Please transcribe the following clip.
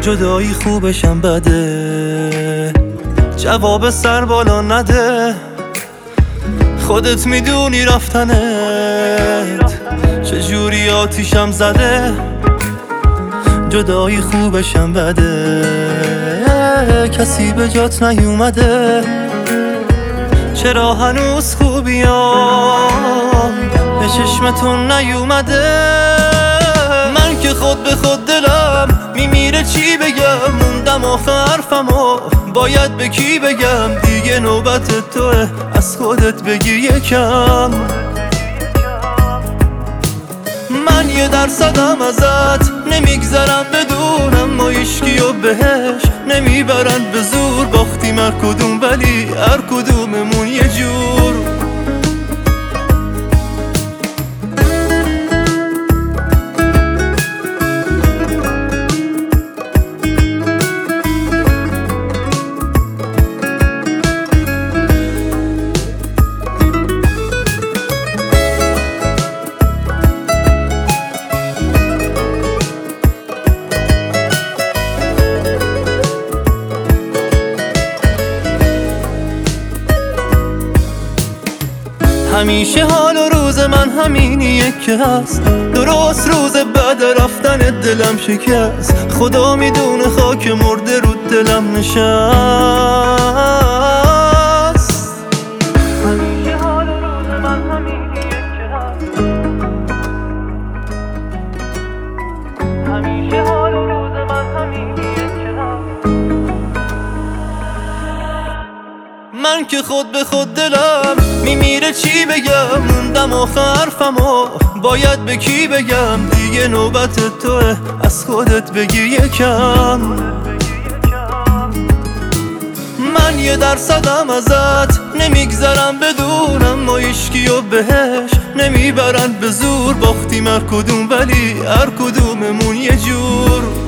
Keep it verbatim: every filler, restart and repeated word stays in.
جدایی خوبشم بده، جواب سر بالا نده، خودت میدونی رفتنت چجوری آتیشم زده. جدایی خوبشم بده، کسی به جات نیومده، چرا هنوز خوبیام به چشمتون نیومده. من که خود به خود دلم میمیره چی بگم، موندم آخه حرفمو باید به کی بگم. دیگه نوبت توه از خودت بگی یکم. من یه درصدم ازت نمیگذرم بدونم، ما ایشکی و بهش نمیبرن به زور. باختیم هر کدوم ولی هر کدوممون یه جور. همیشه حال و روز من همینیه که هست، درست روز بعد رفتن دلم شکست. خدا میدونه خاک مرده رو دلم نشست. همیشه حال و روز من همینیه که هست، همیشه حال و روز من همینیه که هست. من که خود به خود دلم میمیره چی بگم، موندم آخه حرفمو باید به کی بگم. دیگه نوبت توه از خودت بگی یکم. من یه درصدم ازت نمیگذرم بدونم، ما ایشکی و بهش نمیبرن به زور. باختیم هر کدوم ولی هر کدوممون یه جور.